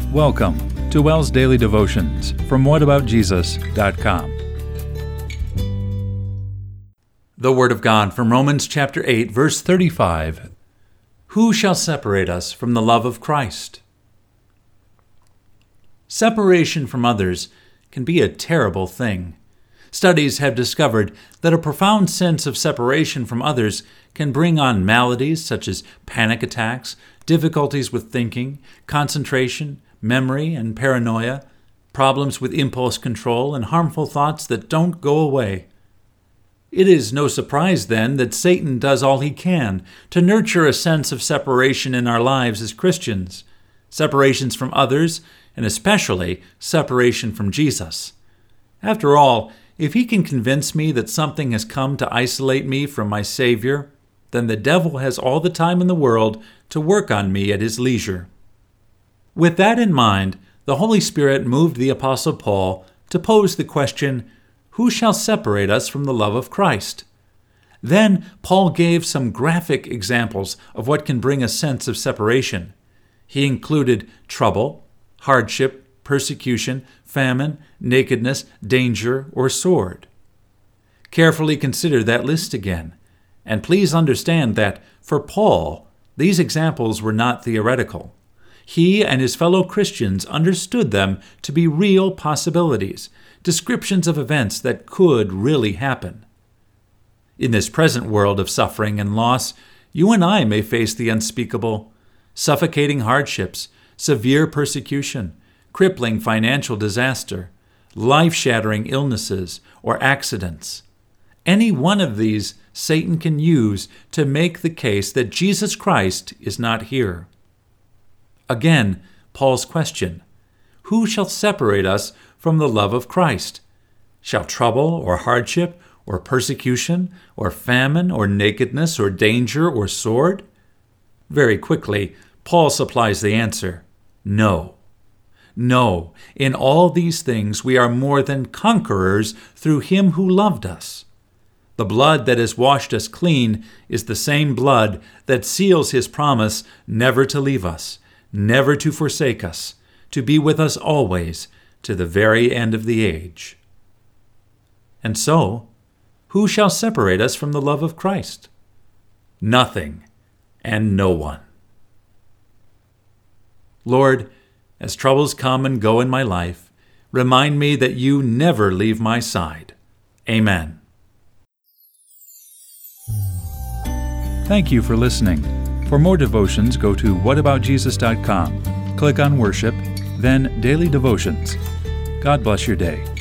Welcome to WELL's Daily Devotions from whataboutjesus.com. The Word of God from Romans chapter 8, verse 35. Who shall separate us from the love of Christ? Separation from others can be a terrible thing. Studies have discovered that a profound sense of separation from others can bring on maladies such as panic attacks, difficulties with thinking, concentration, memory, and paranoia, problems with impulse control, and harmful thoughts that don't go away. It is no surprise, then, that Satan does all he can to nurture a sense of separation in our lives as Christians, separations from others, and especially separation from Jesus. After all, if he can convince me that something has come to isolate me from my Savior, then the devil has all the time in the world to work on me at his leisure. With that in mind, the Holy Spirit moved the Apostle Paul to pose the question, who shall separate us from the love of Christ? Then Paul gave some graphic examples of what can bring a sense of separation. He included trouble, hardship, persecution, famine, nakedness, danger, or sword. Carefully consider that list again, and please understand that, for Paul, these examples were not theoretical. He and his fellow Christians understood them to be real possibilities, descriptions of events that could really happen. In this present world of suffering and loss, you and I may face the unspeakable, suffocating hardships, severe persecution, crippling financial disaster, life-shattering illnesses, or accidents. Any one of these Satan can use to make the case that Jesus Christ is not here. Again, Paul's question, who shall separate us from the love of Christ? Shall trouble or hardship or persecution or famine or nakedness or danger or sword? Very quickly, Paul supplies the answer, no. No, in all these things we are more than conquerors through him who loved us. The blood that has washed us clean is the same blood that seals his promise never to leave us, never to forsake us, to be with us always to the very end of the age. And so, who shall separate us from the love of Christ? Nothing and no one. Lord, as troubles come and go in my life, remind me that you never leave my side. Amen. Thank you for listening. For more devotions, go to whataboutjesus.com. Click on Worship, then Daily Devotions. God bless your day.